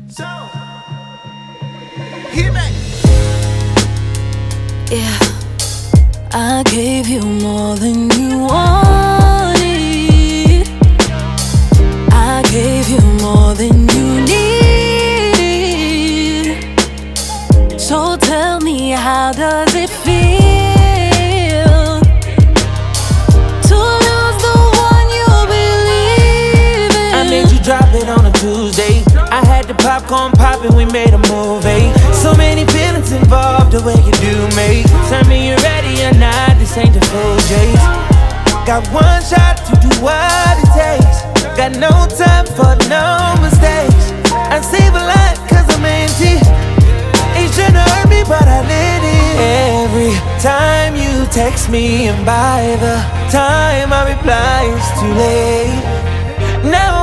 So, hear me. Yeah, I gave you more than you wanted. I gave you more than you need. So tell me, how does it feel to lose the one you believe in? I made you drop it on a Tuesday. I had the popcorn poppin', we made a movie. So many feelings involved, the way you do me. Tell me you're ready or not, this ain't the full J's. Got one shot to do what it takes. Got no time for no mistakes. I save a lot cause I'm empty. It shouldn't hurt me but I let it. Every time you text me and by the time I reply it's too late. Now